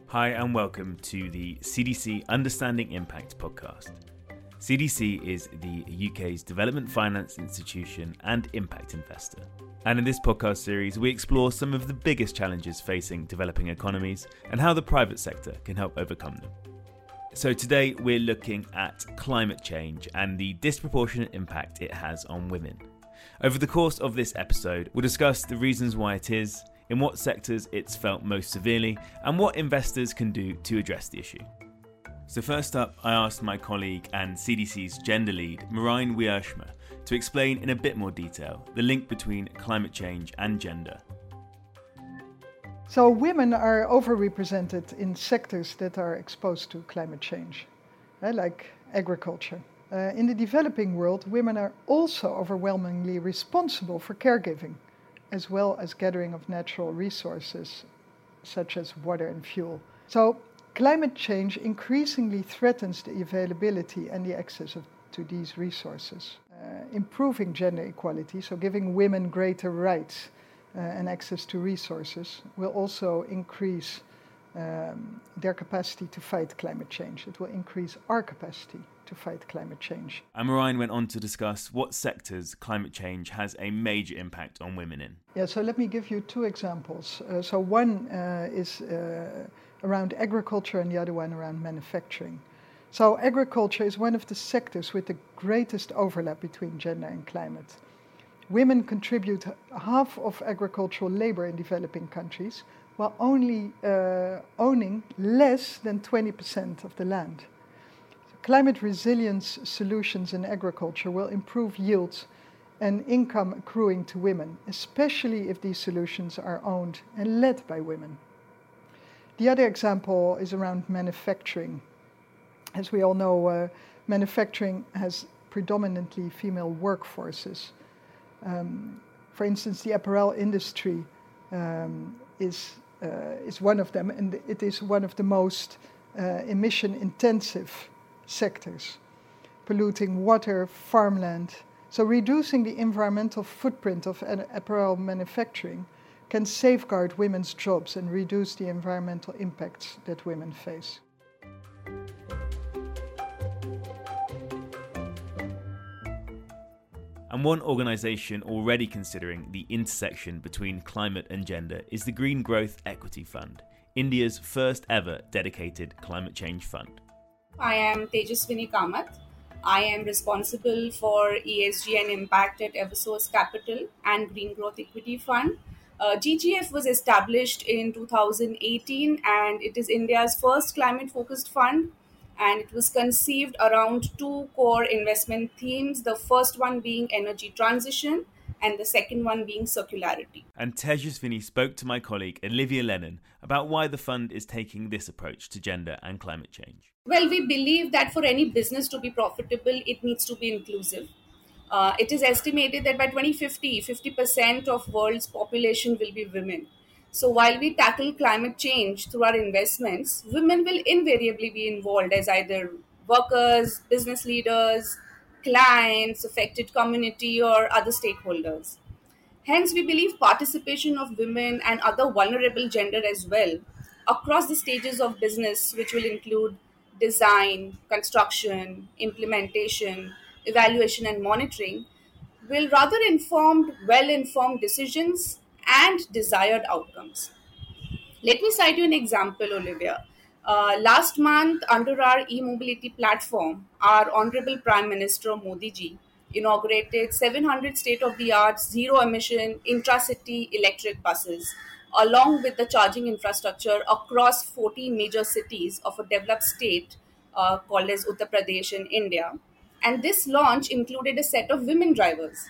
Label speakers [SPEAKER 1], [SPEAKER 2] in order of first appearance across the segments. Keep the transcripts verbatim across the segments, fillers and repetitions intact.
[SPEAKER 1] Hi and welcome to the C D C Understanding Impact podcast. C D C is the U K's development finance institution and impact investor. And in this podcast series, we explore some of the biggest challenges facing developing economies and how the private sector can help overcome them. So today we're looking at climate change and the disproportionate impact it has on women. Over the course of this episode, we'll discuss the reasons why it is, in what sectors it's felt most severely, and what investors can do to address the issue. So first up, I asked my colleague and C D C's gender lead, Marijn Wiersma, to explain in a bit more detail the link between climate change and gender.
[SPEAKER 2] So women are overrepresented in sectors that are exposed to climate change, eh, like agriculture. Uh, in the developing world, women are also overwhelmingly responsible for caregiving, as well as gathering of natural resources, such as water and fuel. So climate change increasingly threatens the availability and the access of, to these resources. Uh, improving gender equality, so giving women greater rights uh, and access to resources, will also increase um, their capacity to fight climate change. It will increase our capacity to fight climate change.
[SPEAKER 1] And Marijn went on to discuss what sectors climate change has a major impact on women in.
[SPEAKER 2] Yeah, so let me give you two examples. Uh, so one uh, is uh, around agriculture and the other one around manufacturing. So agriculture is one of the sectors with the greatest overlap between gender and climate. Women contribute half of agricultural labor in developing countries, while only uh, owning less than twenty percent of the land. Climate resilience solutions in agriculture will improve yields and income accruing to women, especially if these solutions are owned and led by women. The other example is around manufacturing. As we all know, uh, manufacturing has predominantly female workforces. Um, for instance, the apparel industry um, is, uh, is one of them, and it is one of the most uh, emission-intensive sectors, polluting water, farmland. So reducing the environmental footprint of apparel manufacturing can safeguard women's jobs and reduce the environmental impacts that women face.
[SPEAKER 1] And one organisation already considering the intersection between climate and gender is the Green Growth Equity Fund, India's first ever dedicated climate change fund.
[SPEAKER 3] I am Tejaswini Kamath. I am responsible for E S G and impact at Eversource Capital and Green Growth Equity Fund. Uh, G G F was established in two thousand eighteen and it is India's first climate-focused fund, and it was conceived around two core investment themes, the first one being energy transition and the second one being circularity.
[SPEAKER 1] And Tejaswini spoke to my colleague Olivia Lennon about why the fund is taking this approach to gender and climate change.
[SPEAKER 3] Well, we believe that for any business to be profitable, it needs to be inclusive. Uh, it is estimated that by twenty fifty, fifty percent of world's population will be women. So while we tackle climate change through our investments, women will invariably be involved as either workers, business leaders, clients, affected community, or other stakeholders. Hence, we believe participation of women and other vulnerable gender as well across the stages of business, which will include design, construction, implementation, evaluation and monitoring, will rather inform well-informed decisions and desired outcomes. Let me cite you an example, Olivia. Uh, last month, under our e-mobility platform, our Honorable Prime Minister Modi ji inaugurated seven hundred state-of-the-art zero-emission intra-city electric buses, along with the charging infrastructure across forty major cities of a developed state uh, called as Uttar Pradesh in India. And this launch included a set of women drivers.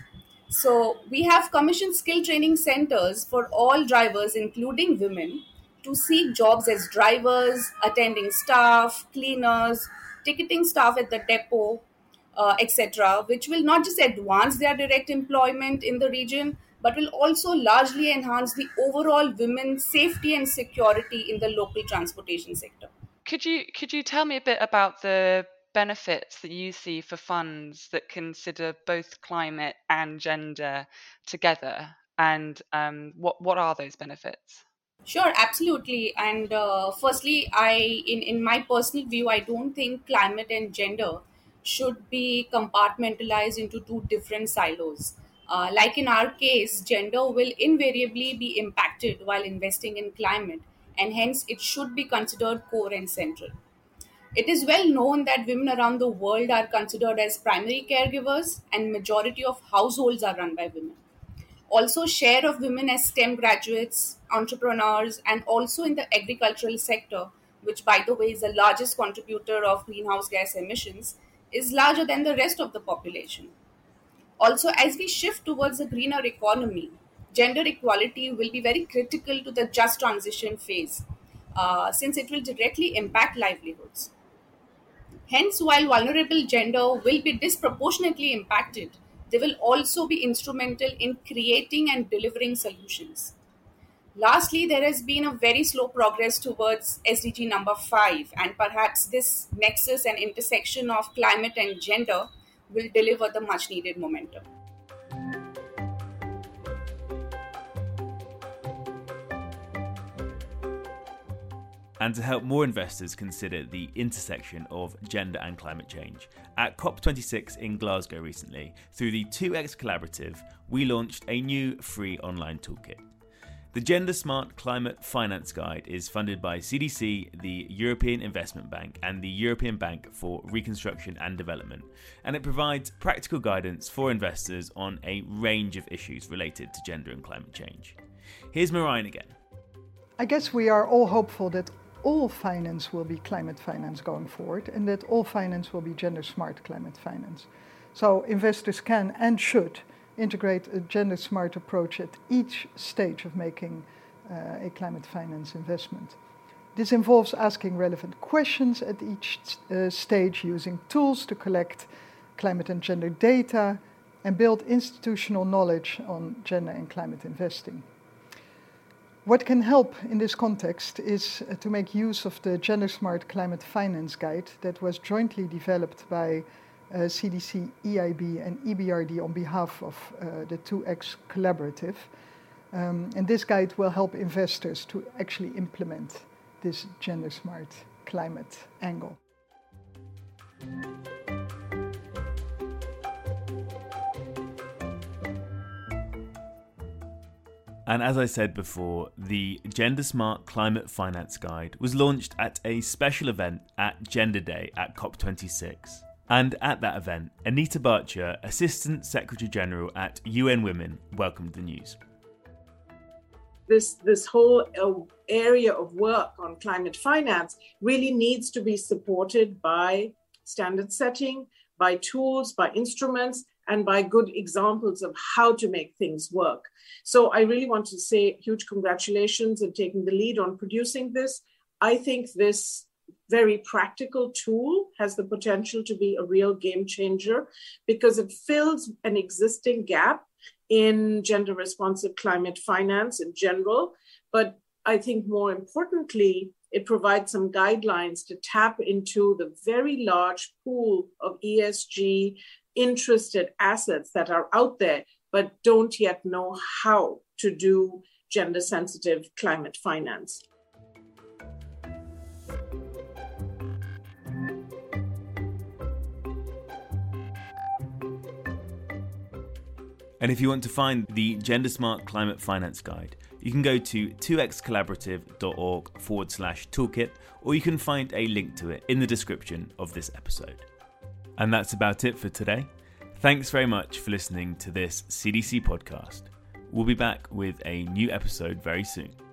[SPEAKER 3] So we have commissioned skill training centers for all drivers, including women, to seek jobs as drivers, attending staff, cleaners, ticketing staff at the depot, uh, et cetera, which will not just advance their direct employment in the region, but will also largely enhance the overall women's safety and security in the local transportation sector.
[SPEAKER 4] Could you could you tell me a bit about the benefits that you see for funds that consider both climate and gender together, and um, what what are those benefits?
[SPEAKER 3] Sure, absolutely. And uh, firstly, I in, in my personal view, I don't think climate and gender should be compartmentalized into two different silos. Uh, like in our case, gender will invariably be impacted while investing in climate, and hence it should be considered core and central. It is well known that women around the world are considered as primary caregivers, and majority of households are run by women. Also, share of women as STEM graduates, entrepreneurs, and also in the agricultural sector, which by the way is the largest contributor of greenhouse gas emissions, is larger than the rest of the population. Also, as we shift towards a greener economy, gender equality will be very critical to the just transition phase, uh, since it will directly impact livelihoods. Hence, while vulnerable gender will be disproportionately impacted, they will also be instrumental in creating and delivering solutions. Lastly, there has been a very slow progress towards S D G number five, and perhaps this nexus and intersection of climate and gender will deliver the much needed momentum.
[SPEAKER 1] And to help more investors consider the intersection of gender and climate change, at COP twenty-six in Glasgow recently, through the two X Collaborative, we launched a new free online toolkit. The Gender Smart Climate Finance Guide is funded by C D C, the European Investment Bank, and the European Bank for Reconstruction and Development, and it provides practical guidance for investors on a range of issues related to gender and climate change. Here's Marijn again.
[SPEAKER 2] I guess we are all hopeful that all finance will be climate finance going forward, and that all finance will be gender smart climate finance. So investors can and should integrate a gender smart approach at each stage of making uh, a climate finance investment. This involves asking relevant questions at each uh, stage, using tools to collect climate and gender data, and build institutional knowledge on gender and climate investing. What can help in this context is uh, to make use of the Gender Smart Climate Finance Guide that was jointly developed by uh, C D C, E I B and E B R D on behalf of uh, the two X Collaborative. Um, and this guide will help investors to actually implement this gender smart climate angle.
[SPEAKER 1] And as I said before, the Gender Smart Climate Finance Guide was launched at a special event at Gender Day at COP twenty-six. And at that event, Anita Barcher, Assistant Secretary General at U N Women, welcomed the news.
[SPEAKER 5] This, this whole uh, area of work on climate finance really needs to be supported by standard setting, by tools, by instruments, and by good examples of how to make things work. So I really want to say huge congratulations on taking the lead on producing this. I think this very practical tool has the potential to be a real game changer because it fills an existing gap in gender responsive climate finance in general. But I think more importantly, it provides some guidelines to tap into the very large pool of E S G interested assets that are out there, but don't yet know how to do gender sensitive climate finance.
[SPEAKER 1] And if you want to find the Gender Smart Climate Finance Guide, you can go to two x collaborative dot org forward slash toolkit, or you can find a link to it in the description of this episode. And that's about it for today. Thanks very much for listening to this C D C podcast. We'll be back with a new episode very soon.